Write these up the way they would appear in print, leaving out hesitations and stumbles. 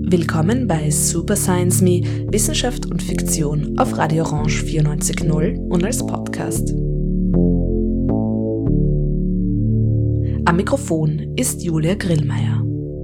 Willkommen bei Super Science Me, Wissenschaft und Fiktion auf Radio Orange 94.0 und als Podcast. Am Mikrofon ist Julia Grillmeier.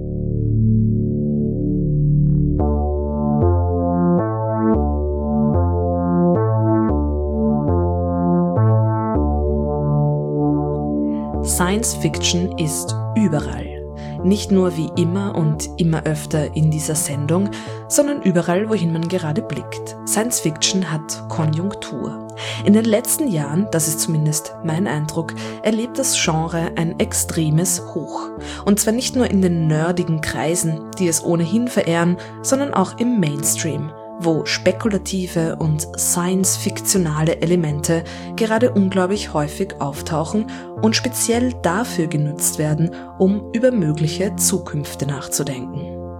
Science Fiction ist überall. Nicht nur wie immer und immer öfter in dieser Sendung, sondern überall, wohin man gerade blickt. Science Fiction hat Konjunktur. In den letzten Jahren, das ist zumindest mein Eindruck, erlebt das Genre ein extremes Hoch. Und zwar nicht nur in den nerdigen Kreisen, die es ohnehin verehren, sondern auch im Mainstream, wo spekulative und science-fiktionale Elemente gerade unglaublich häufig auftauchen und speziell dafür genutzt werden, um über mögliche Zukünfte nachzudenken.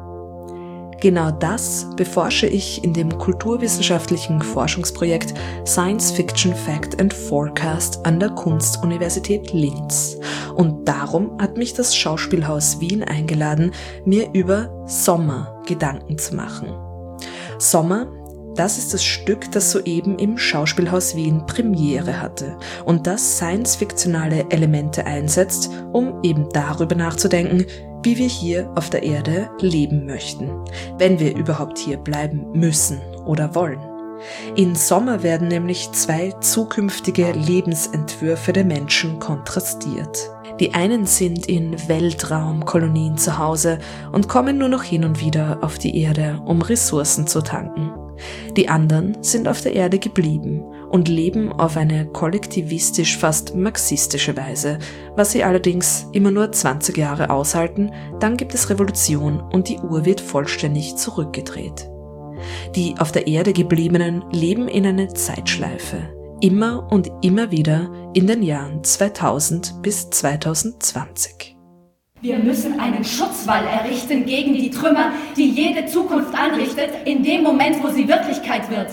Genau das beforsche ich in dem kulturwissenschaftlichen Forschungsprojekt Science Fiction Fact and Forecast an der Kunstuniversität Linz. Und darum hat mich das Schauspielhaus Wien eingeladen, mir über Sommer Gedanken zu machen. Sommer, das ist das Stück, das soeben im Schauspielhaus Wien Premiere hatte und das science-fiktionale Elemente einsetzt, um eben darüber nachzudenken, wie wir hier auf der Erde leben möchten, wenn wir überhaupt hier bleiben müssen oder wollen. In Sommer werden nämlich zwei zukünftige Lebensentwürfe der Menschen kontrastiert. Die einen sind in Weltraumkolonien zu Hause und kommen nur noch hin und wieder auf die Erde, um Ressourcen zu tanken. Die anderen sind auf der Erde geblieben und leben auf eine kollektivistisch fast marxistische Weise, was sie allerdings immer nur 20 Jahre aushalten, dann gibt es Revolution und die Uhr wird vollständig zurückgedreht. Die auf der Erde gebliebenen leben in einer Zeitschleife. Immer und immer wieder in den Jahren 2000 bis 2020. Wir müssen einen Schutzwall errichten gegen die Trümmer, die jede Zukunft anrichtet, in dem Moment, wo sie Wirklichkeit wird.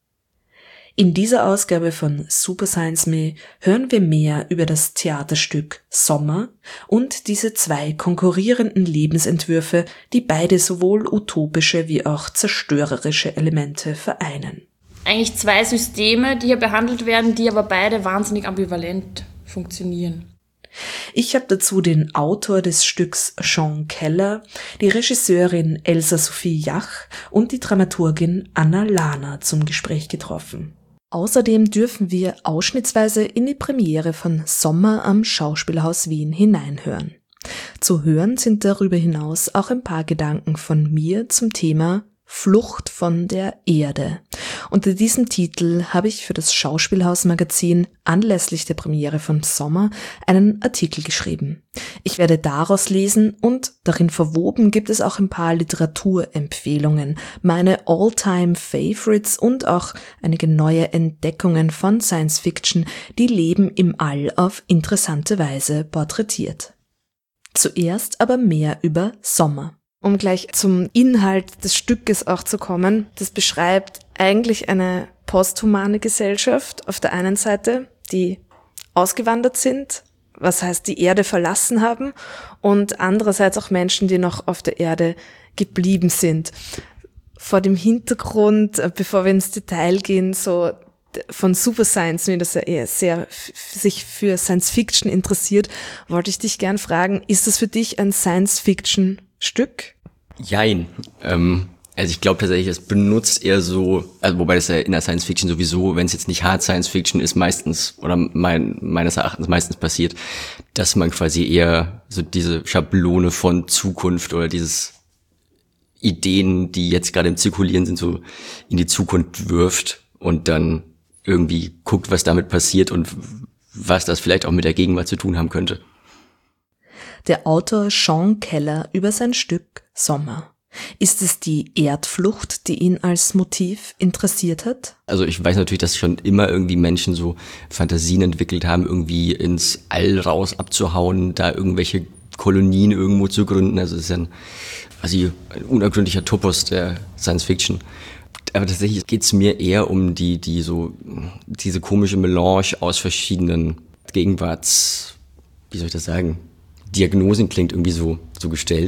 In dieser Ausgabe von Super Science Me hören wir mehr über das Theaterstück Sommer und diese zwei konkurrierenden Lebensentwürfe, die beide sowohl utopische wie auch zerstörerische Elemente vereinen. Eigentlich zwei Systeme, die hier behandelt werden, die aber beide wahnsinnig ambivalent funktionieren. Ich habe dazu den Autor des Stücks Sean Keller, die Regisseurin Elsa Sophie Jach und die Dramaturgin Anna Lahner zum Gespräch getroffen. Außerdem dürfen wir ausschnittsweise in die Premiere von Sommer am Schauspielhaus Wien hineinhören. Zu hören sind darüber hinaus auch ein paar Gedanken von mir zum Thema Flucht von der Erde. Unter diesem Titel habe ich für das Schauspielhaus-Magazin anlässlich der Premiere von Sommer einen Artikel geschrieben. Ich werde daraus lesen und darin verwoben gibt es auch ein paar Literaturempfehlungen, meine All-Time-Favorites und auch einige neue Entdeckungen von Science Fiction, die Leben im All auf interessante Weise porträtiert. Zuerst aber mehr über Sommer. Um gleich zum Inhalt des Stückes auch zu kommen, das beschreibt eigentlich eine posthumane Gesellschaft auf der einen Seite, die ausgewandert sind, was heißt die Erde verlassen haben, und andererseits auch Menschen, die noch auf der Erde geblieben sind. Vor dem Hintergrund, bevor wir ins Detail gehen, so von Super Science, mir das ja eher sehr sich für Science Fiction interessiert, wollte ich dich gern fragen, ist das für dich ein Science Fiction Stück? Jein. Also ich glaube tatsächlich, es benutzt eher so, also wobei das ja in der Science Fiction sowieso, wenn es jetzt nicht Hard Science Fiction ist, meistens oder meines Erachtens meistens passiert, dass man quasi eher so diese Schablone von Zukunft oder dieses Ideen, die jetzt gerade im Zirkulieren sind, so in die Zukunft wirft und dann irgendwie guckt, was damit passiert und was das vielleicht auch mit der Gegenwart zu tun haben könnte. Der Autor Sean Keller über sein Stück Sommer. Ist es die Erdflucht, die ihn als Motiv interessiert hat? Also ich weiß natürlich, dass schon immer irgendwie Menschen so Fantasien entwickelt haben, irgendwie ins All raus abzuhauen, da irgendwelche Kolonien irgendwo zu gründen. Also es ist ja ein unergründlicher Topos der Science Fiction. Aber tatsächlich geht es mir eher um diese komische Melange aus verschiedenen Gegenwarts, wie soll ich das sagen, Diagnosen klingt irgendwie so gestellt.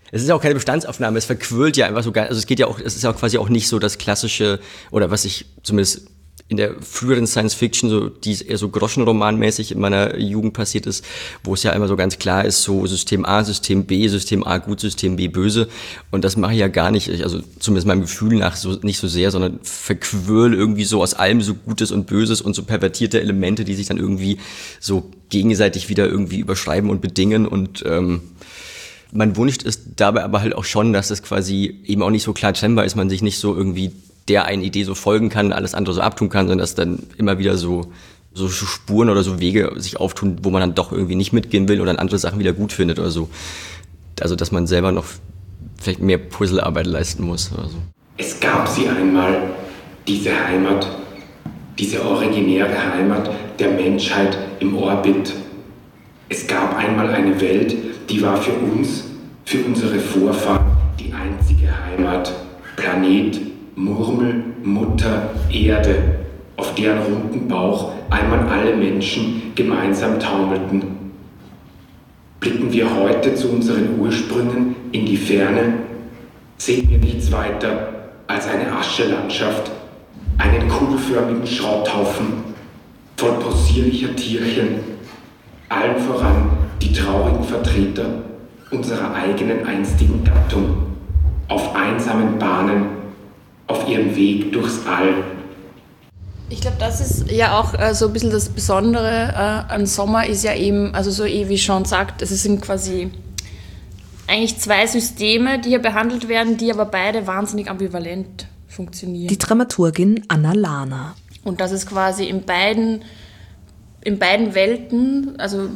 Es ist auch keine Bestandsaufnahme, es verquirlt ja einfach so gar, also es geht ja auch, es ist ja auch quasi auch nicht so das klassische, oder was ich zumindest in der früheren Science-Fiction, so, die eher so groschenromanmäßig in meiner Jugend passiert ist, wo es ja immer so ganz klar ist, so System A, System B, System A gut, System B böse. Und das mache ich ja gar nicht, also zumindest meinem Gefühl nach so nicht so sehr, sondern verquirl irgendwie so aus allem so Gutes und Böses und so pervertierte Elemente, die sich dann irgendwie so gegenseitig wieder irgendwie überschreiben und bedingen. Und mein Wunsch ist dabei aber halt auch schon, dass es quasi eben auch nicht so klar trennbar ist, man sich nicht so irgendwie der einen Idee so folgen kann, alles andere so abtun kann, sondern dass dann immer wieder so Spuren oder so Wege sich auftun, wo man dann doch irgendwie nicht mitgehen will oder dann andere Sachen wieder gut findet oder so. Also, dass man selber noch vielleicht mehr Puzzlearbeit leisten muss oder so. Es gab sie einmal, diese Heimat, diese originäre Heimat der Menschheit im Orbit. Es gab einmal eine Welt, die war für uns, für unsere Vorfahren, die einzige Heimat. Planet, Murmel, Mutter, Erde, auf deren runden Bauch einmal alle Menschen gemeinsam taumelten. Blicken wir heute zu unseren Ursprüngen in die Ferne, sehen wir nichts weiter als eine Aschelandschaft, einen kugelförmigen Schrotthaufen voll possierlicher Tierchen, allen voran die traurigen Vertreter unserer eigenen einstigen Gattung, auf einsamen Bahnen, auf ihrem Weg durchs All. Ich glaube, das ist ja auch so ein bisschen das Besondere an Sommer ist ja eben, also so wie Sean sagt, es sind quasi eigentlich zwei Systeme, die hier behandelt werden, die aber beide wahnsinnig ambivalent funktionieren. Die Dramaturgin Anna Lahner. Und das ist quasi in beiden Welten, also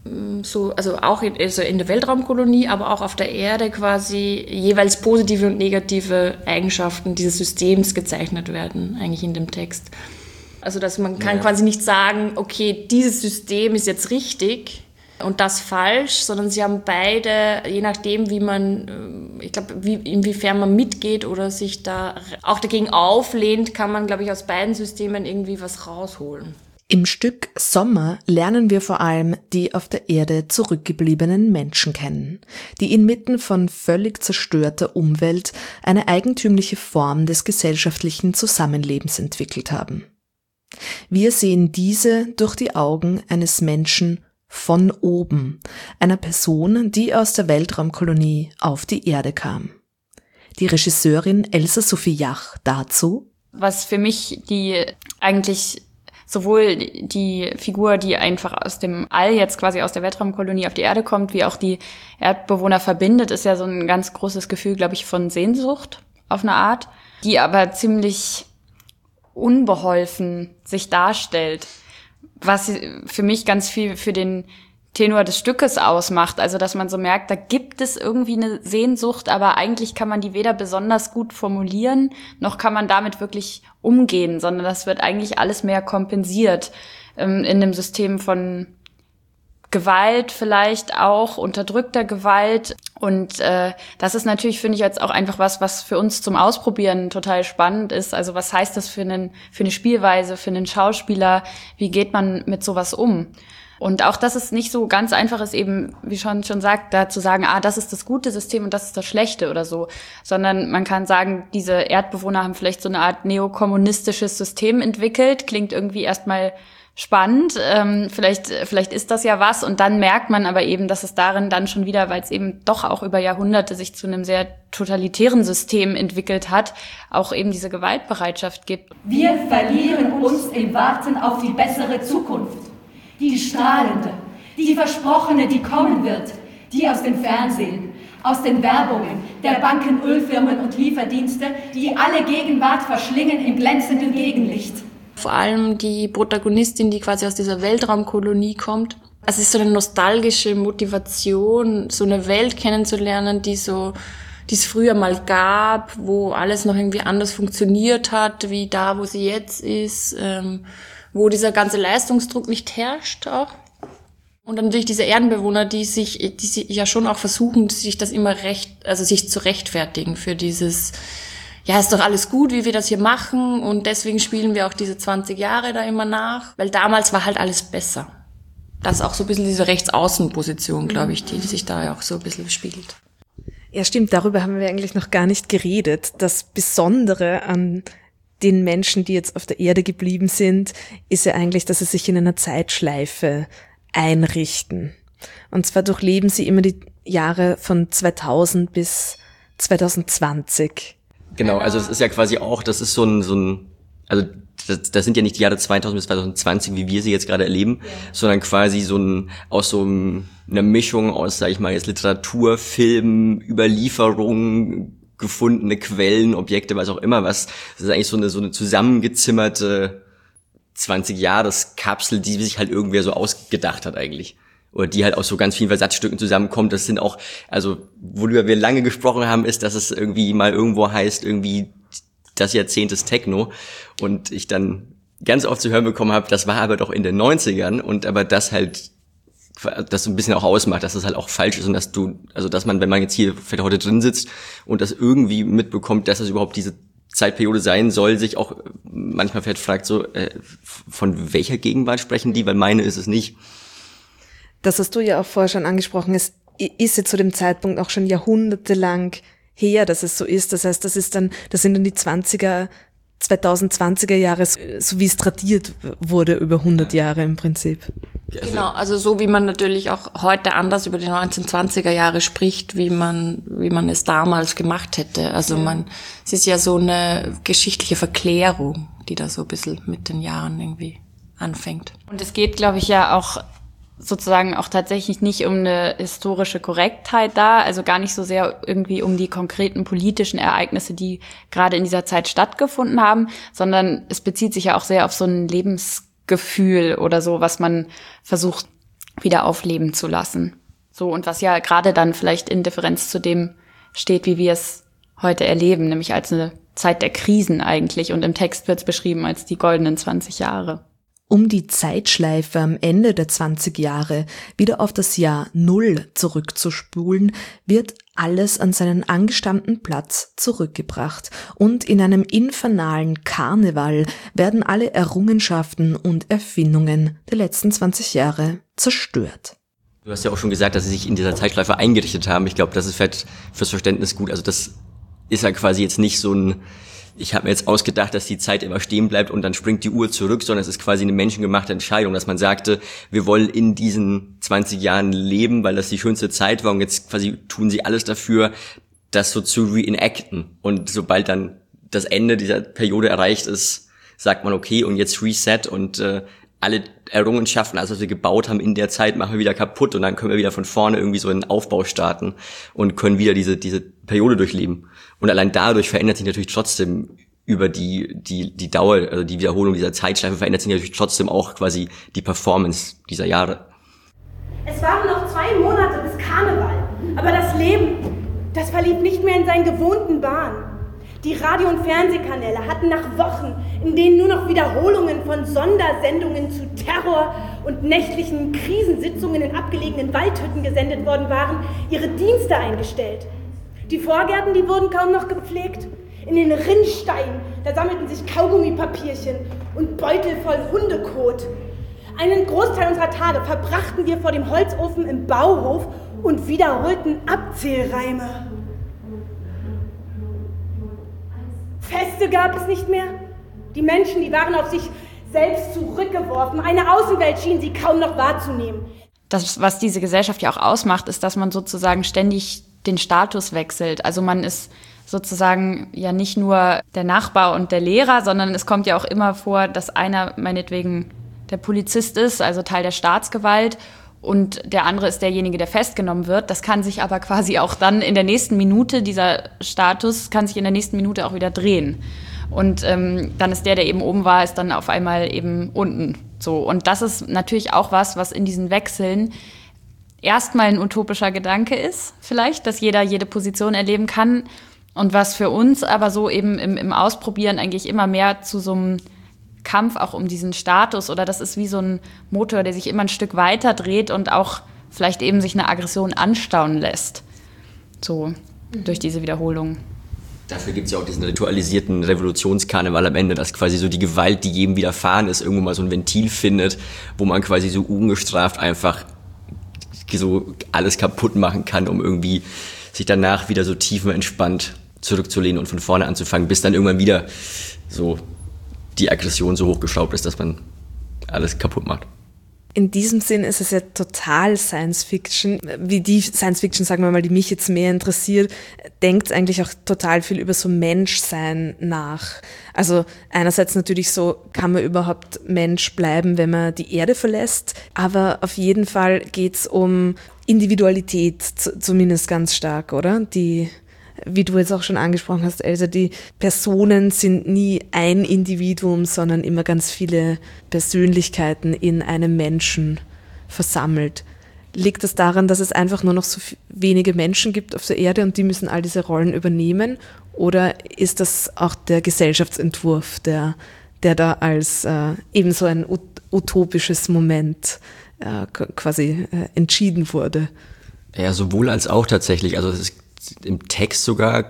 auch in der Weltraumkolonie, aber auch auf der Erde quasi jeweils positive und negative Eigenschaften dieses Systems gezeichnet werden, eigentlich in dem Text. Also dass man kann quasi nicht sagen, okay, dieses System ist jetzt richtig und das falsch, sondern sie haben beide, je nachdem wie man, ich glaube, inwiefern man mitgeht oder sich da auch dagegen auflehnt, kann man, glaube ich, aus beiden Systemen irgendwie was rausholen. Im Stück Sommer lernen wir vor allem die auf der Erde zurückgebliebenen Menschen kennen, die inmitten von völlig zerstörter Umwelt eine eigentümliche Form des gesellschaftlichen Zusammenlebens entwickelt haben. Wir sehen diese durch die Augen eines Menschen von oben, einer Person, die aus der Weltraumkolonie auf die Erde kam. Die Regisseurin Elsa Sophie Jach dazu: Was für mich eigentlich sowohl die Figur, die einfach aus dem All jetzt quasi aus der Weltraumkolonie auf die Erde kommt, wie auch die Erdbewohner verbindet, ist ja so ein ganz großes Gefühl, glaube ich, von Sehnsucht auf eine Art, die aber ziemlich unbeholfen sich darstellt, was für mich ganz viel für den Tenor des Stückes ausmacht. Also, dass man so merkt, da gibt es irgendwie eine Sehnsucht, aber eigentlich kann man die weder besonders gut formulieren, noch kann man damit wirklich umgehen, sondern das wird eigentlich alles mehr kompensiert in dem System von Gewalt vielleicht auch, unterdrückter Gewalt. Und das ist natürlich, finde ich, jetzt auch einfach was für uns zum Ausprobieren total spannend ist. Also was heißt das für eine Spielweise, für einen Schauspieler? Wie geht man mit sowas um? Und auch, dass es nicht so ganz einfach ist, eben, wie schon sagt, da zu sagen, das ist das gute System und das ist das schlechte oder so. Sondern man kann sagen, diese Erdbewohner haben vielleicht so eine Art neokommunistisches System entwickelt. Klingt irgendwie erstmal spannend. Vielleicht ist das ja was. Und dann merkt man aber eben, dass es darin dann schon wieder, weil es eben doch auch über Jahrhunderte sich zu einem sehr totalitären System entwickelt hat, auch eben diese Gewaltbereitschaft gibt. Wir verlieren uns im Warten auf die bessere Zukunft. Die strahlende, die versprochene, die kommen wird, die aus dem Fernsehen, aus den Werbungen, der Banken, Ölfirmen und Lieferdienste, die alle Gegenwart verschlingen im glänzenden Gegenlicht. Vor allem die Protagonistin, die quasi aus dieser Weltraumkolonie kommt. Es ist so eine nostalgische Motivation, so eine Welt kennenzulernen, die es früher mal gab, wo alles noch irgendwie anders funktioniert hat, wie da, wo sie jetzt ist, wo dieser ganze Leistungsdruck nicht herrscht auch. Und dann natürlich diese Erdenbewohner, die ja schon auch versuchen, sich das immer sich zu rechtfertigen für dieses, ja, ist doch alles gut, wie wir das hier machen, und deswegen spielen wir auch diese 20 Jahre da immer nach, weil damals war halt alles besser. Das ist auch so ein bisschen diese Rechtsaußenposition, glaube ich, die sich da ja auch so ein bisschen spiegelt. Ja, stimmt, darüber haben wir eigentlich noch gar nicht geredet. Das Besondere an den Menschen, die jetzt auf der Erde geblieben sind, ist ja eigentlich, dass sie sich in einer Zeitschleife einrichten. Und zwar durchleben sie immer die Jahre von 2000 bis 2020. Genau, also es ist ja quasi auch, das ist so ein also das sind ja nicht die Jahre 2000 bis 2020, wie wir sie jetzt gerade erleben, sondern quasi aus einer Mischung aus, sag ich mal, jetzt Literatur, Film, Überlieferung, gefundene Quellen, Objekte, was auch immer was. Das ist eigentlich so eine zusammengezimmerte 20-Jahres-Kapsel, die sich halt irgendwer so ausgedacht hat eigentlich. Oder die halt aus so ganz vielen Versatzstücken zusammenkommt. Das sind auch, also worüber wir lange gesprochen haben, ist, dass es irgendwie mal irgendwo heißt, irgendwie das Jahrzehnt des Techno. Und ich dann ganz oft zu hören bekommen habe, das war aber doch in den 90ern und aber das halt das so ein bisschen auch ausmacht, dass das halt auch falsch ist und dass man, wenn man jetzt hier vielleicht heute drin sitzt und das irgendwie mitbekommt, dass das überhaupt diese Zeitperiode sein soll, sich auch manchmal vielleicht fragt so, von welcher Gegenwart sprechen die, weil meine ist es nicht. Das hast du ja auch vorher schon angesprochen, es ist ja zu dem Zeitpunkt auch schon jahrhundertelang her, dass es so ist. Das heißt, das sind dann die 2020er Jahre, so wie es tradiert wurde über 100 Jahre im Prinzip. Genau, also so wie man natürlich auch heute anders über die 1920er Jahre spricht, wie man es damals gemacht hätte. Also es ist ja so eine geschichtliche Verklärung, die da so ein bisschen mit den Jahren irgendwie anfängt. Und es geht, glaube ich, ja auch sozusagen auch tatsächlich nicht um eine historische Korrektheit da, also gar nicht so sehr irgendwie um die konkreten politischen Ereignisse, die gerade in dieser Zeit stattgefunden haben, sondern es bezieht sich ja auch sehr auf so ein Lebensgefühl oder so, was man versucht wieder aufleben zu lassen. So, und was ja gerade dann vielleicht in Differenz zu dem steht, wie wir es heute erleben, nämlich als eine Zeit der Krisen eigentlich, und im Text wird es beschrieben als die goldenen 20 Jahre. Um die Zeitschleife am Ende der 20 Jahre wieder auf das Jahr 0 zurückzuspulen, wird alles an seinen angestammten Platz zurückgebracht und in einem infernalen Karneval werden alle Errungenschaften und Erfindungen der letzten 20 Jahre zerstört. Du hast ja auch schon gesagt, dass sie sich in dieser Zeitschleife eingerichtet haben. Ich glaube, das ist vielleicht fürs Verständnis gut. Also das ist ja quasi jetzt nicht so ein, ich habe mir jetzt ausgedacht, dass die Zeit immer stehen bleibt und dann springt die Uhr zurück, sondern es ist quasi eine menschengemachte Entscheidung, dass man sagte, wir wollen in diesen 20 Jahren leben, weil das die schönste Zeit war und jetzt quasi tun sie alles dafür, das so zu reenacten. Und sobald dann das Ende dieser Periode erreicht ist, sagt man, okay, und jetzt Reset und alle Errungenschaften, also was wir gebaut haben in der Zeit, machen wir wieder kaputt und dann können wir wieder von vorne irgendwie so einen Aufbau starten und können wieder diese Periode durchleben. Und allein dadurch verändert sich natürlich trotzdem über die Dauer, also die Wiederholung dieser Zeitschleife verändert sich natürlich trotzdem auch quasi die Performance dieser Jahre. Es waren noch 2 Monate bis Karneval, aber das Leben, das verlief nicht mehr in seinen gewohnten Bahnen. Die Radio- und Fernsehkanäle hatten nach Wochen, in denen nur noch Wiederholungen von Sondersendungen zu Terror und nächtlichen Krisensitzungen in abgelegenen Waldhütten gesendet worden waren, ihre Dienste eingestellt. Die Vorgärten, die wurden kaum noch gepflegt. In den Rinnsteinen, da sammelten sich Kaugummipapierchen und Beutel voll Hundekot. Einen Großteil unserer Tage verbrachten wir vor dem Holzofen im Bauhof und wiederholten Abzählreime. Feste gab es nicht mehr. Die Menschen, die waren auf sich selbst zurückgeworfen. Eine Außenwelt schien sie kaum noch wahrzunehmen. Das, was diese Gesellschaft ja auch ausmacht, ist, dass man sozusagen ständig den Status wechselt. Also man ist sozusagen ja nicht nur der Nachbar und der Lehrer, sondern es kommt ja auch immer vor, dass einer meinetwegen der Polizist ist, also Teil der Staatsgewalt, und der andere ist derjenige, der festgenommen wird. Das kann sich aber quasi auch dann in der nächsten Minute, dieser Status kann sich in der nächsten Minute auch wieder drehen. Und dann ist der eben oben war, ist dann auf einmal eben unten. So. Und das ist natürlich auch was in diesen Wechseln erstmal ein utopischer Gedanke ist, vielleicht, dass jeder jede Position erleben kann. Und was für uns aber so eben im Ausprobieren eigentlich immer mehr zu so einem Kampf auch um diesen Status, oder das ist wie so ein Motor, der sich immer ein Stück weiter dreht und auch vielleicht eben sich eine Aggression anstauen lässt. So, durch diese Wiederholung. Dafür gibt's ja auch diesen ritualisierten Revolutionskarneval am Ende, dass quasi so die Gewalt, die jedem widerfahren ist, irgendwo mal so ein Ventil findet, wo man quasi so ungestraft einfach so alles kaputt machen kann, um irgendwie sich danach wieder so tiefenentspannt zurückzulehnen und von vorne anzufangen, bis dann irgendwann wieder so die Aggression so hochgeschraubt ist, dass man alles kaputt macht. In diesem Sinn ist es ja total Science-Fiction. Wie die Science-Fiction, sagen wir mal, die mich jetzt mehr interessiert, denkt eigentlich auch total viel über so Menschsein nach. Also einerseits natürlich so, kann man überhaupt Mensch bleiben, wenn man die Erde verlässt, aber auf jeden Fall geht's um Individualität, zumindest ganz stark, oder? Die, wie du jetzt auch schon angesprochen hast, Elsa, die Personen sind nie ein Individuum, sondern immer ganz viele Persönlichkeiten in einem Menschen versammelt. Liegt das daran, dass es einfach nur noch so wenige Menschen gibt auf der Erde und die müssen all diese Rollen übernehmen? Oder ist das auch der Gesellschaftsentwurf, der da als eben so ein utopisches Moment quasi entschieden wurde? Ja, sowohl als auch tatsächlich. Also es ist im Text sogar,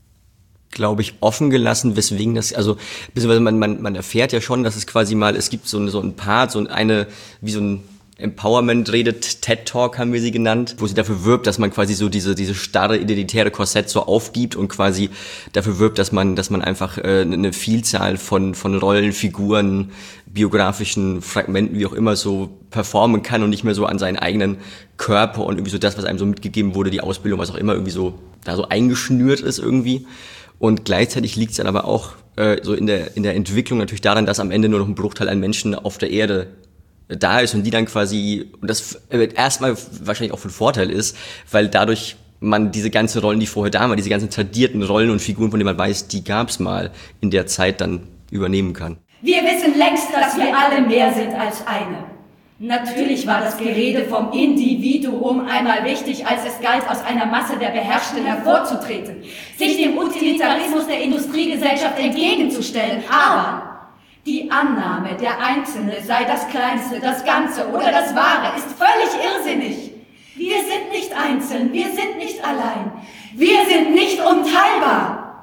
glaube ich, offen gelassen, weswegen das, also beziehungsweise man erfährt ja schon, dass es quasi mal, es gibt so ein Part, wie so ein Empowerment-Rede, TED-Talk haben wir sie genannt, wo sie dafür wirbt, dass man quasi so diese starre identitäre Korsett so aufgibt und quasi dafür wirbt, dass man einfach eine Vielzahl von Rollen, Figuren, biografischen Fragmenten, wie auch immer, so performen kann und nicht mehr so an seinen eigenen Körper und irgendwie so das, was einem so mitgegeben wurde, die Ausbildung, was auch immer, irgendwie so da so eingeschnürt ist irgendwie. Und gleichzeitig liegt es dann aber auch so in der Entwicklung natürlich daran, dass am Ende nur noch ein Bruchteil an Menschen auf der Erde da ist und die dann quasi, und das erstmal wahrscheinlich auch von Vorteil ist, weil dadurch man diese ganzen Rollen, die vorher da waren, diese ganzen tradierten Rollen und Figuren, von denen man weiß, die gab's mal, in der Zeit dann übernehmen kann. Wir wissen längst, dass wir alle mehr sind als eine. Natürlich war das Gerede vom Individuum einmal wichtig, als es galt, aus einer Masse der Beherrschten hervorzutreten, sich dem Utilitarismus der Industriegesellschaft entgegenzustellen, aber die Annahme, der Einzelne sei das Kleinste, das Ganze oder das Wahre, ist völlig irrsinnig. Wir sind nicht einzeln, wir sind nicht allein, wir sind nicht unteilbar.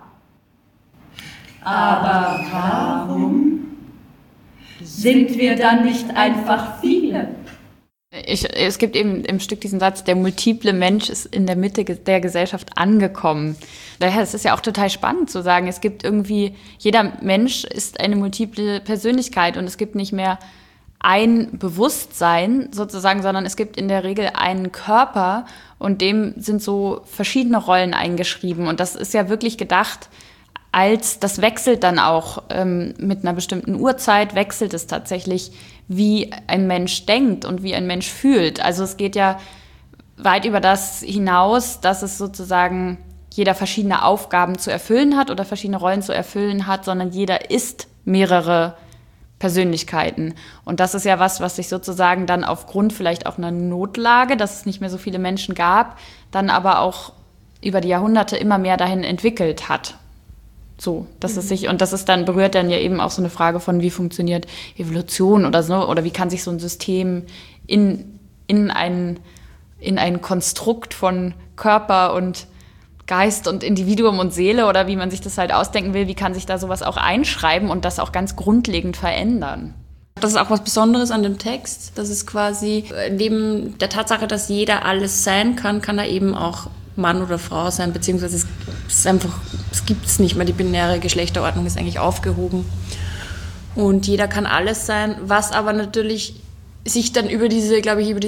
Aber warum sind wir dann nicht einfach viele? Es gibt eben im Stück diesen Satz, der multiple Mensch ist in der Mitte der Gesellschaft angekommen. Daher ist es ja auch total spannend zu sagen, es gibt irgendwie, jeder Mensch ist eine multiple Persönlichkeit und es gibt nicht mehr ein Bewusstsein sozusagen, sondern es gibt in der Regel einen Körper und dem sind so verschiedene Rollen eingeschrieben. Und das ist ja wirklich gedacht, das wechselt dann auch mit einer bestimmten Uhrzeit, wechselt es tatsächlich, wie ein Mensch denkt und wie ein Mensch fühlt. Also es geht ja weit über das hinaus, dass es sozusagen jeder verschiedene Aufgaben zu erfüllen hat oder verschiedene Rollen zu erfüllen hat, sondern jeder ist mehrere Persönlichkeiten. Und das ist ja was sich sozusagen dann aufgrund vielleicht auch einer Notlage, dass es nicht mehr so viele Menschen gab, dann aber auch über die Jahrhunderte immer mehr dahin entwickelt hat. So, dass es sich, und das ist dann, berührt dann ja eben auch so eine Frage von, wie funktioniert Evolution oder so, oder wie kann sich so ein System in ein Konstrukt von Körper und Geist und Individuum und Seele oder wie man sich das halt ausdenken will, wie kann sich da sowas auch einschreiben und das auch ganz grundlegend verändern. Das ist auch was Besonderes an dem Text, dass es quasi neben der Tatsache, dass jeder alles sein kann, kann er eben auch Mann oder Frau sein, beziehungsweise es gibt es nicht mehr, die binäre Geschlechterordnung ist eigentlich aufgehoben. Und jeder kann alles sein, was aber natürlich sich dann über diese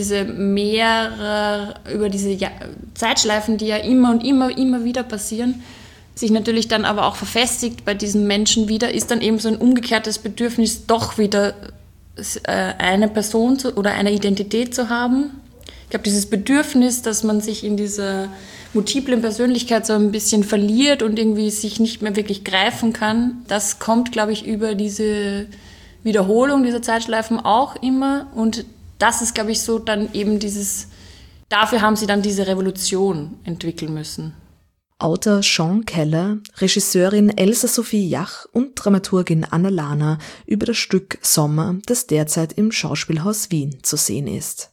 Zeitschleifen, die ja immer und immer wieder passieren, sich natürlich dann aber auch verfestigt bei diesen Menschen wieder, ist dann eben so ein umgekehrtes Bedürfnis, doch wieder eine Person oder eine Identität zu haben. Ich glaube, dieses Bedürfnis, dass man sich in dieser multiplen Persönlichkeit so ein bisschen verliert und irgendwie sich nicht mehr wirklich greifen kann, das kommt, glaube ich, über diese Wiederholung dieser Zeitschleifen auch immer. Und das ist, glaube ich, so dann eben dafür haben sie dann diese Revolution entwickeln müssen. Autor Sean Keller, Regisseurin Elsa Sophie Jach und Dramaturgin Anna Lahner über das Stück Sommer, das derzeit im Schauspielhaus Wien zu sehen ist.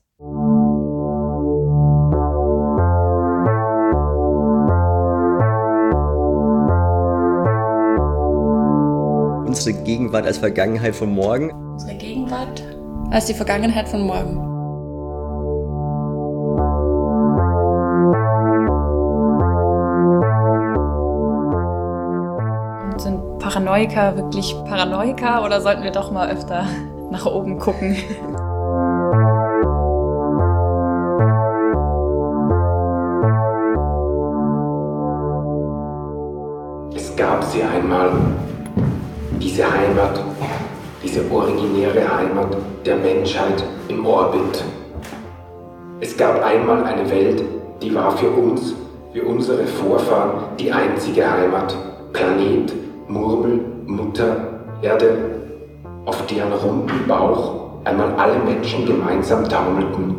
Unsere Gegenwart als Vergangenheit von morgen. Unsere Gegenwart als die Vergangenheit von morgen. Paranoiker wirklich Paranoiker oder sollten wir doch mal öfter nach oben gucken? Es gab sie einmal, diese Heimat, diese originäre Heimat der Menschheit im Orbit. Es gab einmal eine Welt, die war für uns, für unsere Vorfahren, die einzige Heimat. Planet, Murmel, Mutter, Erde, auf deren runden Bauch einmal alle Menschen gemeinsam taumelten.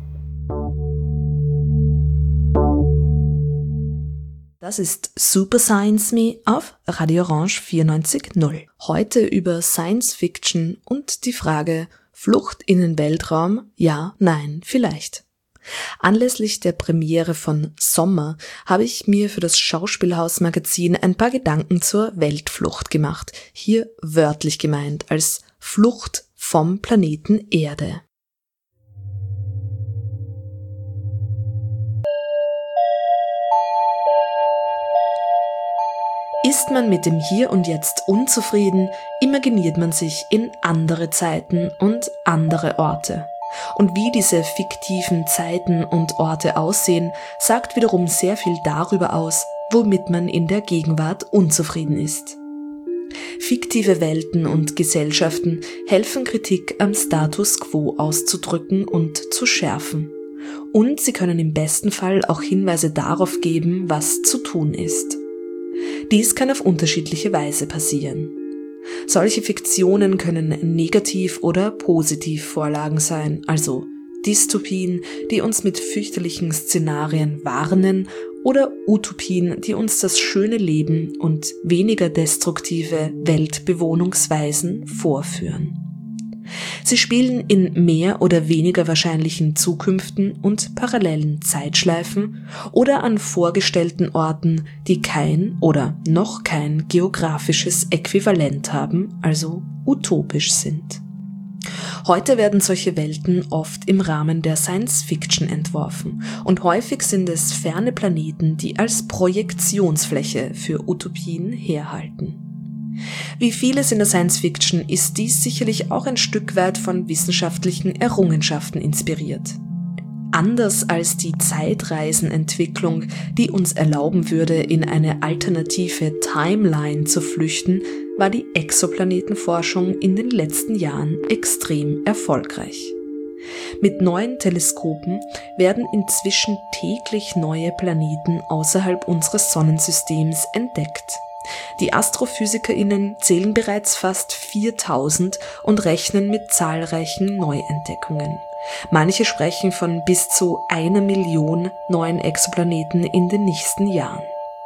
Das ist Super Science Me auf Radio Orange 94.0. Heute über Science Fiction und die Frage Flucht in den Weltraum, ja, nein, vielleicht. Anlässlich der Premiere von Sommer habe ich mir für das Schauspielhaus-Magazin ein paar Gedanken zur Weltflucht gemacht, hier wörtlich gemeint als Flucht vom Planeten Erde. Ist man mit dem Hier und Jetzt unzufrieden, imaginiert man sich in andere Zeiten und andere Orte. Und wie diese fiktiven Zeiten und Orte aussehen, sagt wiederum sehr viel darüber aus, womit man in der Gegenwart unzufrieden ist. Fiktive Welten und Gesellschaften helfen Kritik am Status quo auszudrücken und zu schärfen. Und sie können im besten Fall auch Hinweise darauf geben, was zu tun ist. Dies kann auf unterschiedliche Weise passieren. Solche Fiktionen können negativ oder positiv Vorlagen sein, also Dystopien, die uns mit fürchterlichen Szenarien warnen, oder Utopien, die uns das schöne Leben und weniger destruktive Weltbewohnungsweisen vorführen. Sie spielen in mehr oder weniger wahrscheinlichen Zukünften und parallelen Zeitschleifen oder an vorgestellten Orten, die kein oder noch kein geografisches Äquivalent haben, also utopisch sind. Heute werden solche Welten oft im Rahmen der Science-Fiction entworfen und häufig sind es ferne Planeten, die als Projektionsfläche für Utopien herhalten. Wie vieles in der Science-Fiction ist dies sicherlich auch ein Stück weit von wissenschaftlichen Errungenschaften inspiriert. Anders als die Zeitreisenentwicklung, die uns erlauben würde, in eine alternative Timeline zu flüchten, war die Exoplanetenforschung in den letzten Jahren extrem erfolgreich. Mit neuen Teleskopen werden inzwischen täglich neue Planeten außerhalb unseres Sonnensystems entdeckt. Die AstrophysikerInnen zählen bereits fast 4000 und rechnen mit zahlreichen Neuentdeckungen. Manche sprechen von bis zu 1 Million neuen Exoplaneten in den nächsten Jahren.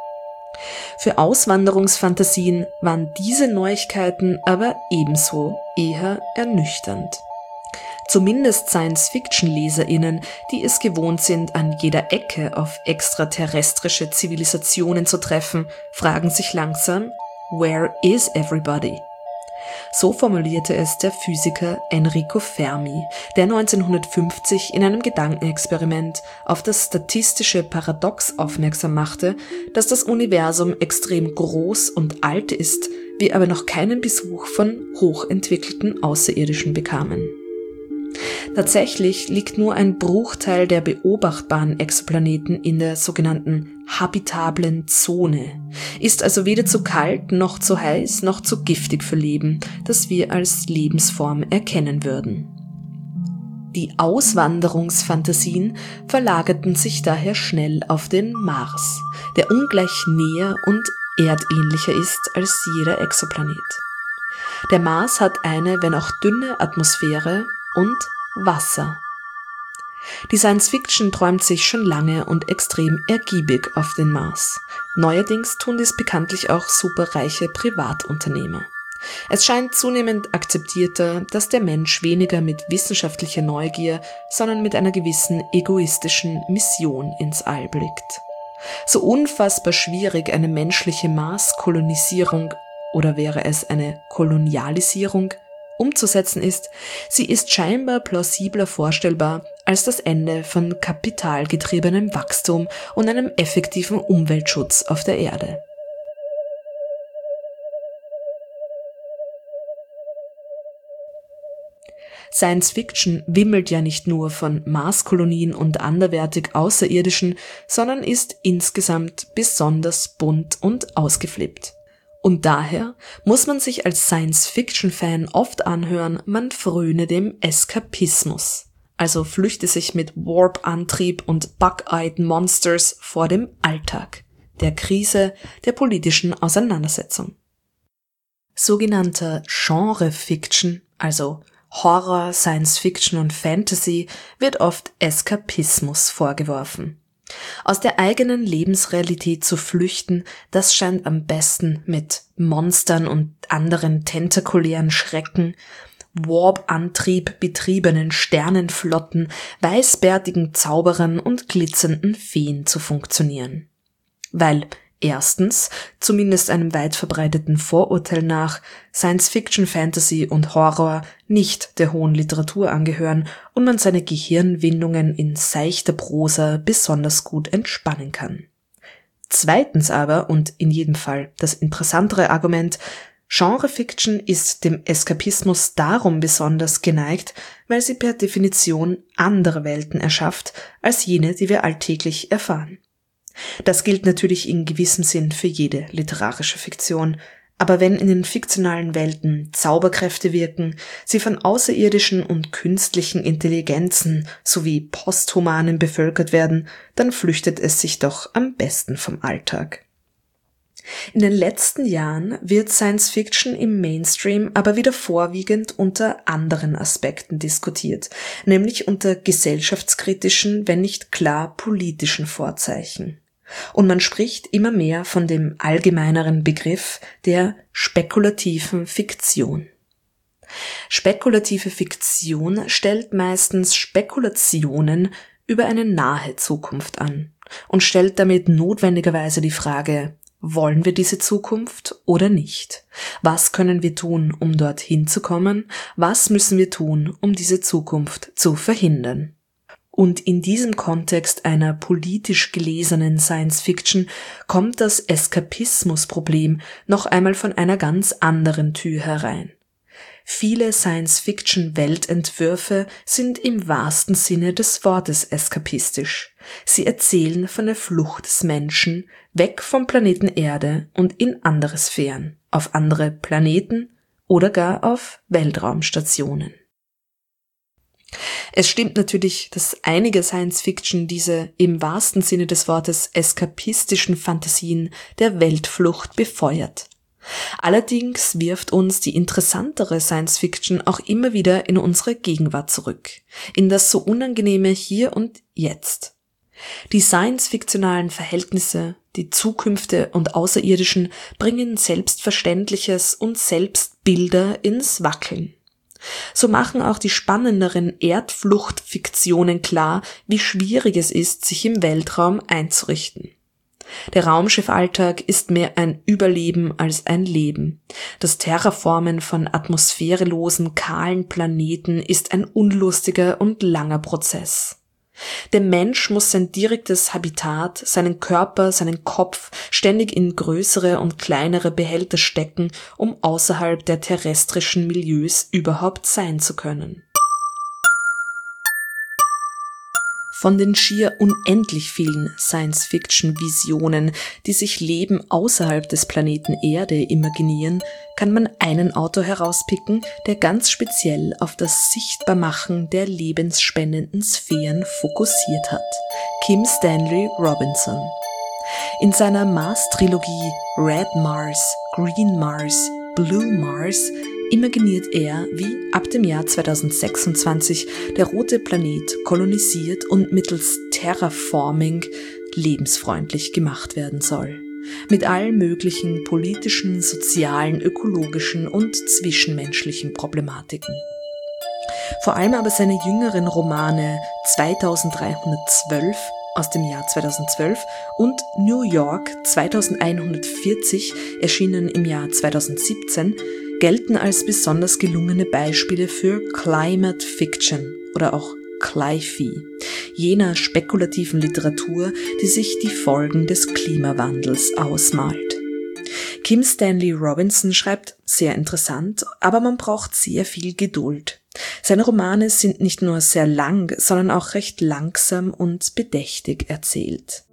Für Auswanderungsfantasien waren diese Neuigkeiten aber ebenso eher ernüchternd. Zumindest Science-Fiction-LeserInnen, die es gewohnt sind, an jeder Ecke auf extraterrestrische Zivilisationen zu treffen, fragen sich langsam, where is everybody? So formulierte es der Physiker Enrico Fermi, der 1950 in einem Gedankenexperiment auf das statistische Paradox aufmerksam machte, dass das Universum extrem groß und alt ist, wir aber noch keinen Besuch von hochentwickelten Außerirdischen bekamen. Tatsächlich liegt nur ein Bruchteil der beobachtbaren Exoplaneten in der sogenannten habitablen Zone, ist also weder zu kalt, noch zu heiß, noch zu giftig für Leben, das wir als Lebensform erkennen würden. Die Auswanderungsfantasien verlagerten sich daher schnell auf den Mars, der ungleich näher und erdähnlicher ist als jeder Exoplanet. Der Mars hat eine, wenn auch dünne Atmosphäre und Wasser. Die Science-Fiction träumt sich schon lange und extrem ergiebig auf den Mars. Neuerdings tun dies bekanntlich auch superreiche Privatunternehmer. Es scheint zunehmend akzeptierter, dass der Mensch weniger mit wissenschaftlicher Neugier, sondern mit einer gewissen egoistischen Mission ins All blickt. So unfassbar schwierig eine menschliche Marskolonisierung, oder wäre es eine Kolonialisierung, umzusetzen ist, sie ist scheinbar plausibler vorstellbar als das Ende von kapitalgetriebenem Wachstum und einem effektiven Umweltschutz auf der Erde. Science Fiction wimmelt ja nicht nur von Marskolonien und anderweitig Außerirdischen, sondern ist insgesamt besonders bunt und ausgeflippt. Und daher muss man sich als Science-Fiction-Fan oft anhören, man fröne dem Eskapismus. Also flüchte sich mit Warp-Antrieb und Bug-Eyed Monsters vor dem Alltag, der Krise, der politischen Auseinandersetzung. Sogenannter Genre-Fiction, also Horror, Science-Fiction und Fantasy, wird oft Eskapismus vorgeworfen. Aus der eigenen Lebensrealität zu flüchten, das scheint am besten mit Monstern und anderen tentakulären Schrecken, Warp-Antrieb betriebenen Sternenflotten, weißbärtigen Zauberern und glitzernden Feen zu funktionieren. Weil erstens, zumindest einem weit verbreiteten Vorurteil nach, Science-Fiction, Fantasy und Horror nicht der hohen Literatur angehören und man seine Gehirnwindungen in seichter Prosa besonders gut entspannen kann. Zweitens aber, und in jedem Fall das interessantere Argument, Genre-Fiction ist dem Eskapismus darum besonders geneigt, weil sie per Definition andere Welten erschafft als jene, die wir alltäglich erfahren. Das gilt natürlich in gewissem Sinn für jede literarische Fiktion, aber wenn in den fiktionalen Welten Zauberkräfte wirken, sie von außerirdischen und künstlichen Intelligenzen sowie Posthumanen bevölkert werden, dann flüchtet es sich doch am besten vom Alltag. In den letzten Jahren wird Science Fiction im Mainstream aber wieder vorwiegend unter anderen Aspekten diskutiert, nämlich unter gesellschaftskritischen, wenn nicht klar politischen Vorzeichen. Und man spricht immer mehr von dem allgemeineren Begriff der spekulativen Fiktion. Spekulative Fiktion stellt meistens Spekulationen über eine nahe Zukunft an und stellt damit notwendigerweise die Frage: Wollen wir diese Zukunft oder nicht? Was können wir tun, um dorthin zu kommen? Was müssen wir tun, um diese Zukunft zu verhindern? Und in diesem Kontext einer politisch gelesenen Science-Fiction kommt das Eskapismusproblem noch einmal von einer ganz anderen Tür herein. Viele Science-Fiction-Weltentwürfe sind im wahrsten Sinne des Wortes eskapistisch. Sie erzählen von der Flucht des Menschen weg vom Planeten Erde und in andere Sphären, auf andere Planeten oder gar auf Weltraumstationen. Es stimmt natürlich, dass einige Science-Fiction diese im wahrsten Sinne des Wortes eskapistischen Fantasien der Weltflucht befeuert. Allerdings wirft uns die interessantere Science-Fiction auch immer wieder in unsere Gegenwart zurück, in das so unangenehme Hier und Jetzt. Die science-fiktionalen Verhältnisse, die Zukünfte und Außerirdischen bringen Selbstverständliches und Selbstbilder ins Wackeln. So machen auch die spannenderen Erdfluchtfiktionen klar, wie schwierig es ist, sich im Weltraum einzurichten. Der Raumschiffalltag ist mehr ein Überleben als ein Leben. Das Terraformen von atmosphärelosen, kahlen Planeten ist ein unlustiger und langer Prozess. Der Mensch muss sein direktes Habitat, seinen Körper, seinen Kopf ständig in größere und kleinere Behälter stecken, um außerhalb der terrestrischen Milieus überhaupt sein zu können. Von den schier unendlich vielen Science-Fiction-Visionen, die sich Leben außerhalb des Planeten Erde imaginieren, kann man einen Autor herauspicken, der ganz speziell auf das Sichtbarmachen der lebensspendenden Sphären fokussiert hat: Kim Stanley Robinson. In seiner Mars-Trilogie Red Mars, Green Mars, Blue Mars imaginiert er, wie ab dem Jahr 2026 der rote Planet kolonisiert und mittels Terraforming lebensfreundlich gemacht werden soll. Mit allen möglichen politischen, sozialen, ökologischen und zwischenmenschlichen Problematiken. Vor allem aber seine jüngeren Romane 2312 aus dem Jahr 2012 und New York 2140, erschienen im Jahr 2017, gelten als besonders gelungene Beispiele für Climate Fiction oder auch Cli-Fi, jener spekulativen Literatur, die sich die Folgen des Klimawandels ausmalt. Kim Stanley Robinson schreibt sehr interessant, aber man braucht sehr viel Geduld. Seine Romane sind nicht nur sehr lang, sondern auch recht langsam und bedächtig erzählt.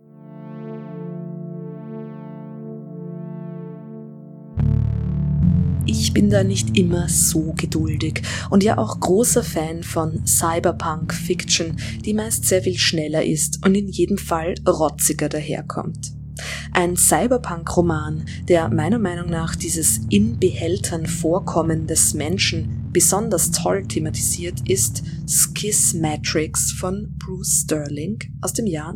Ich bin da nicht immer so geduldig und ja auch großer Fan von Cyberpunk-Fiction, die meist sehr viel schneller ist und in jedem Fall rotziger daherkommt. Ein Cyberpunk-Roman, der meiner Meinung nach dieses in Behältern Vorkommen des Menschen besonders toll thematisiert, ist Schismatrix von Bruce Sterling aus dem Jahr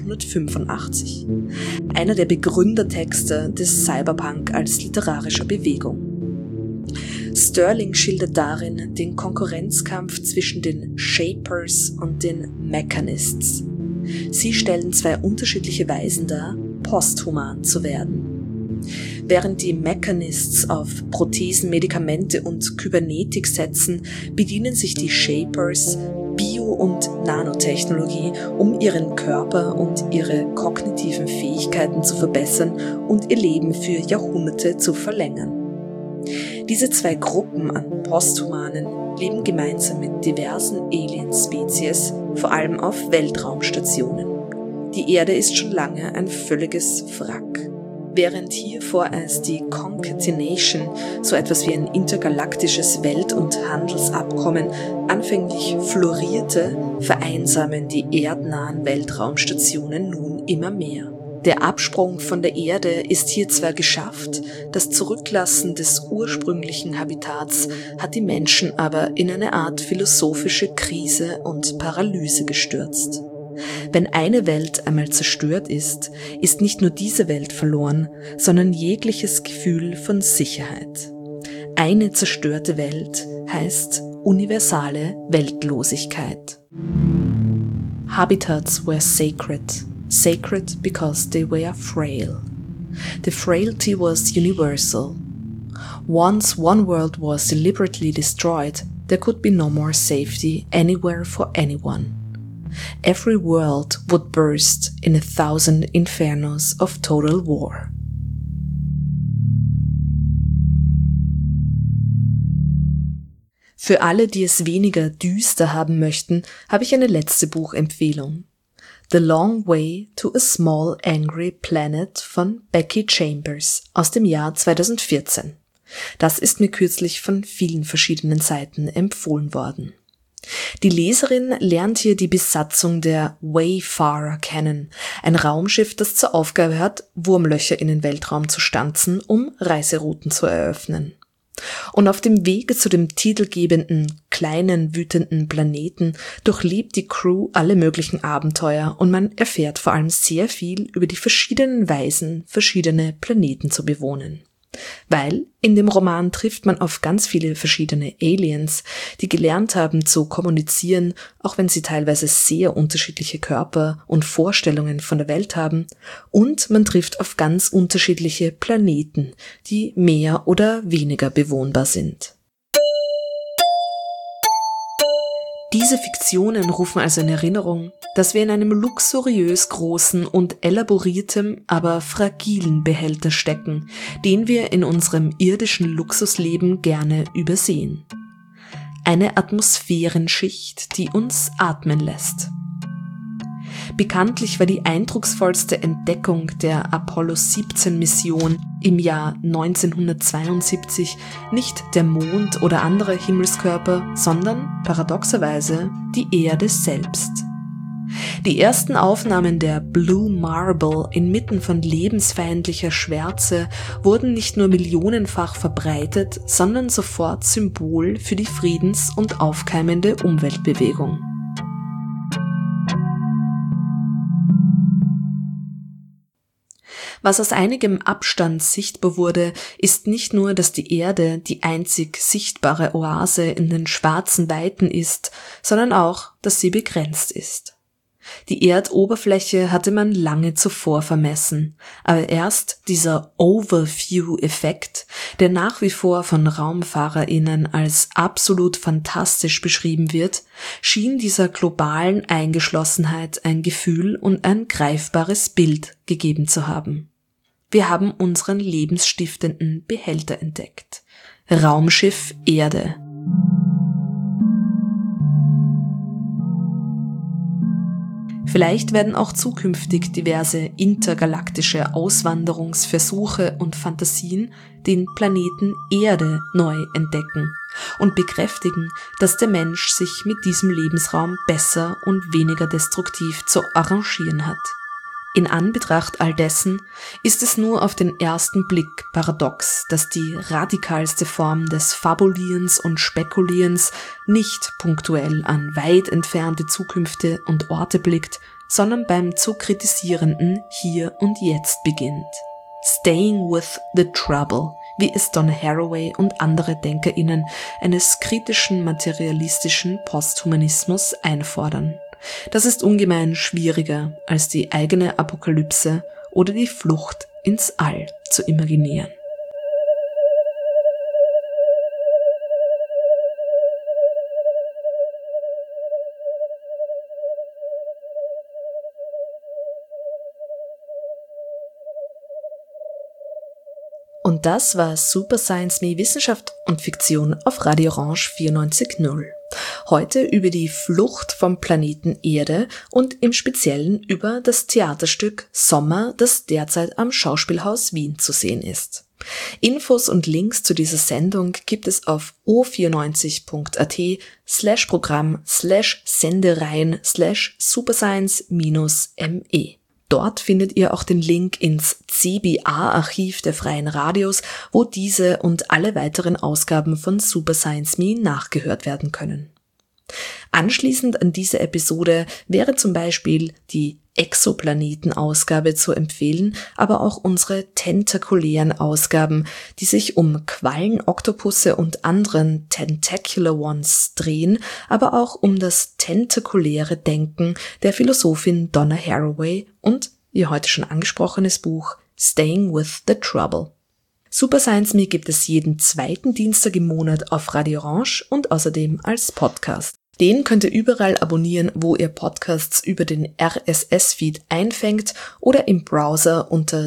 1985. Einer der Begründertexte des Cyberpunk als literarischer Bewegung. Sterling schildert darin den Konkurrenzkampf zwischen den Shapers und den Mechanists. Sie stellen zwei unterschiedliche Weisen dar, posthuman zu werden. Während die Mechanists auf Prothesen, Medikamente und Kybernetik setzen, bedienen sich die Shapers Bio- und Nanotechnologie, um ihren Körper und ihre kognitiven Fähigkeiten zu verbessern und ihr Leben für Jahrhunderte zu verlängern. Diese zwei Gruppen an Posthumanen leben gemeinsam mit diversen Alien-Spezies, vor allem auf Weltraumstationen. Die Erde ist schon lange ein völliges Wrack. Während hier vorerst die Concatenation, so etwas wie ein intergalaktisches Welt- und Handelsabkommen, anfänglich florierte, vereinsamen die erdnahen Weltraumstationen nun immer mehr. Der Absprung von der Erde ist hier zwar geschafft, das Zurücklassen des ursprünglichen Habitats hat die Menschen aber in eine Art philosophische Krise und Paralyse gestürzt. Wenn eine Welt einmal zerstört ist, ist nicht nur diese Welt verloren, sondern jegliches Gefühl von Sicherheit. Eine zerstörte Welt heißt universale Weltlosigkeit. Habitats were sacred. Sacred because they were frail. The frailty was universal. Once one world was deliberately destroyed, there could be no more safety anywhere for anyone. Every world would burst in 1,000 infernos of total war. Für alle, die es weniger düster haben möchten, habe ich eine letzte Buchempfehlung. The Long Way to a Small Angry Planet von Becky Chambers aus dem Jahr 2014. Das ist mir kürzlich von vielen verschiedenen Seiten empfohlen worden. Die Leserin lernt hier die Besatzung der Wayfarer kennen, ein Raumschiff, das zur Aufgabe hat, Wurmlöcher in den Weltraum zu stanzen, um Reiserouten zu eröffnen. Und auf dem Wege zu dem titelgebenden, kleinen, wütenden Planeten durchlebt die Crew alle möglichen Abenteuer und man erfährt vor allem sehr viel über die verschiedenen Weisen, verschiedene Planeten zu bewohnen. Weil in dem Roman trifft man auf ganz viele verschiedene Aliens, die gelernt haben zu kommunizieren, auch wenn sie teilweise sehr unterschiedliche Körper und Vorstellungen von der Welt haben, und man trifft auf ganz unterschiedliche Planeten, die mehr oder weniger bewohnbar sind. Diese Fiktionen rufen also in Erinnerung, dass wir in einem luxuriös großen und elaboriertem, aber fragilen Behälter stecken, den wir in unserem irdischen Luxusleben gerne übersehen. Eine Atmosphärenschicht, die uns atmen lässt. Bekanntlich war die eindrucksvollste Entdeckung der Apollo-17-Mission im Jahr 1972 nicht der Mond oder andere Himmelskörper, sondern paradoxerweise die Erde selbst. Die ersten Aufnahmen der Blue Marble inmitten von lebensfeindlicher Schwärze wurden nicht nur millionenfach verbreitet, sondern sofort Symbol für die friedens- und aufkeimende Umweltbewegung. Was aus einigem Abstand sichtbar wurde, ist nicht nur, dass die Erde die einzig sichtbare Oase in den schwarzen Weiten ist, sondern auch, dass sie begrenzt ist. Die Erdoberfläche hatte man lange zuvor vermessen, aber erst dieser Overview-Effekt, der nach wie vor von RaumfahrerInnen als absolut fantastisch beschrieben wird, schien dieser globalen Eingeschlossenheit ein Gefühl und ein greifbares Bild gegeben zu haben. Wir haben unseren lebensstiftenden Behälter entdeckt. Raumschiff Erde. Vielleicht werden auch zukünftig diverse intergalaktische Auswanderungsversuche und Fantasien den Planeten Erde neu entdecken und bekräftigen, dass der Mensch sich mit diesem Lebensraum besser und weniger destruktiv zu arrangieren hat. In Anbetracht all dessen ist es nur auf den ersten Blick paradox, dass die radikalste Form des Fabulierens und Spekulierens nicht punktuell an weit entfernte Zukünfte und Orte blickt, sondern beim zu kritisierenden Hier und Jetzt beginnt. Staying with the trouble, wie es Donna Haraway und andere DenkerInnen eines kritischen materialistischen Posthumanismus einfordern. Das ist ungemein schwieriger, als die eigene Apokalypse oder die Flucht ins All zu imaginieren. Und das war Super Science Me Wissenschaft und Fiktion auf Radio Orange 94.0. Heute über die Flucht vom Planeten Erde und im Speziellen über das Theaterstück Sommer, das derzeit am Schauspielhaus Wien zu sehen ist. Infos und Links zu dieser Sendung gibt es auf o94.at/Programm/Sendereien/Superscience-ME. Dort findet ihr auch den Link ins CBA-Archiv der Freien Radios, wo diese und alle weiteren Ausgaben von Super Science Me nachgehört werden können. Anschließend an diese Episode wäre zum Beispiel die Exoplaneten-Ausgabe zu empfehlen, aber auch unsere tentakulären Ausgaben, die sich um Quallen, Oktopusse und anderen Tentacular Ones drehen, aber auch um das tentakuläre Denken der Philosophin Donna Haraway und ihr heute schon angesprochenes Buch Staying with the Trouble. Super Science Me gibt es jeden zweiten Dienstag im Monat auf Radio Orange und außerdem als Podcast. Den könnt ihr überall abonnieren, wo ihr Podcasts über den RSS-Feed einfängt oder im Browser unter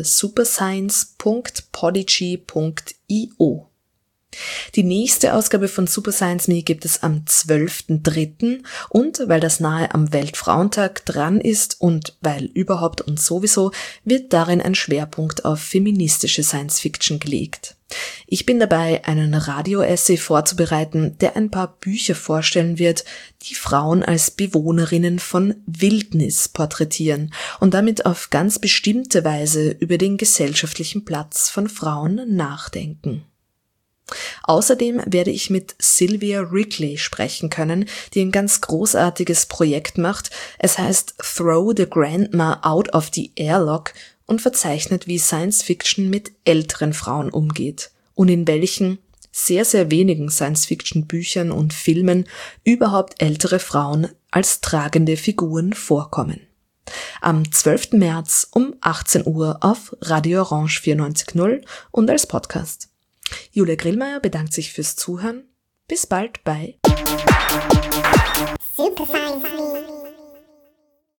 superscience.podigy.io. Die nächste Ausgabe von Super Science Me gibt es am 12.03. und weil das nahe am Weltfrauentag dran ist und weil überhaupt und sowieso, wird darin ein Schwerpunkt auf feministische Science-Fiction gelegt. Ich bin dabei, einen Radio-Essay vorzubereiten, der ein paar Bücher vorstellen wird, die Frauen als Bewohnerinnen von Wildnis porträtieren und damit auf ganz bestimmte Weise über den gesellschaftlichen Platz von Frauen nachdenken. Außerdem werde ich mit Sylvia Wrigley sprechen können, die ein ganz großartiges Projekt macht. Es heißt Throw the Grandma Out of the Airlock und verzeichnet, wie Science Fiction mit älteren Frauen umgeht und in welchen sehr, sehr wenigen Science-Fiction-Büchern und Filmen überhaupt ältere Frauen als tragende Figuren vorkommen. Am 12. März um 18 Uhr auf Radio Orange 94.0 und als Podcast. Julia Grillmeier bedankt sich fürs Zuhören. Bis bald bei Super Science Me.